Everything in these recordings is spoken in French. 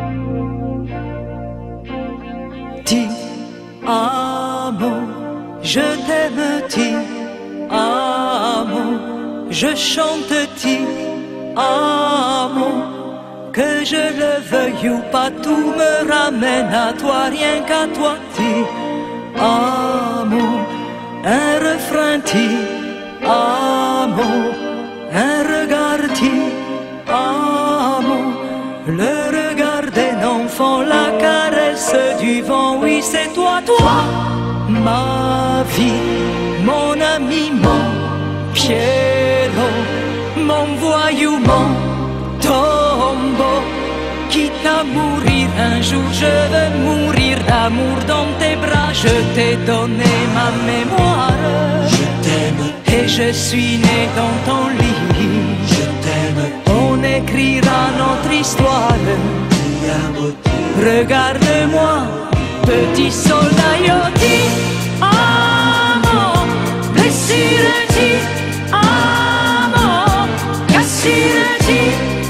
Ti amo, je t'aime, ti amo, je chante ti amo. Que je le veuille ou pas, tout me ramène à toi, rien qu'à toi, ti amo. Un refrain, ti amo, un regard, ti amo. Le regard d'un enfant, la caresse du vent, oui c'est toi, toi, ma vie, mon ami, mon Piero, mon voyou, mon tombeau. Quitte à mourir un jour, je veux mourir d'amour dans tes bras. Je t'ai donné ma mémoire, Je t'aime, et je suis né dans ton lit. je t'aime, On écrira notre histoire. ti amo, Regarde-moi, petit soldat, io ti amo. Blessure ti amo, cassure ti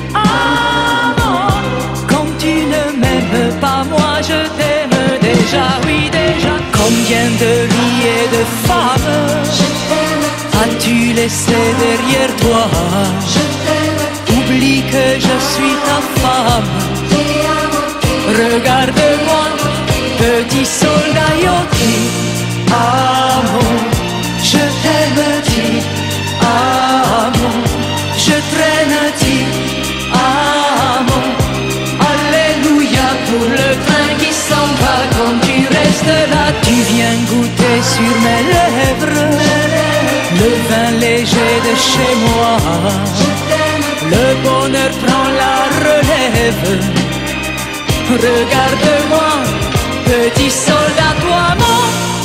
amo. Quand tu ne m'aimes pas, moi je t'aime déjà, oui déjà. Combien de vies et de femmes as-tu laissé derrière toi? Oublie que je suis ta femme. Regarde-moi, petit soldat, io ti amo. Je t'aime, ti amo. Je traîne, ti amo. Alléluia pour le train qui s'en va. Quand tu restes là, tu viens goûter sur mes lèvres le vin léger de chez moi. Le bonheur prend la relève. Regarde-moi, petit soldat, toi mon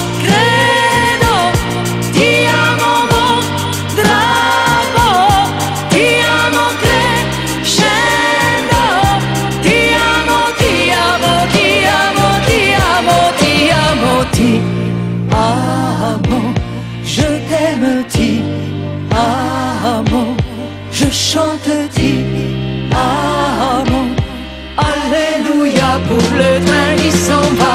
credo, ti amo mon drapeau, ti amo crescendo, ti amo, ti amo, ti amo, ti amo, ti amo, ti amo, je t'aime, ti amo, je chante, ti amo. Alléluia pour le train qui s'en va.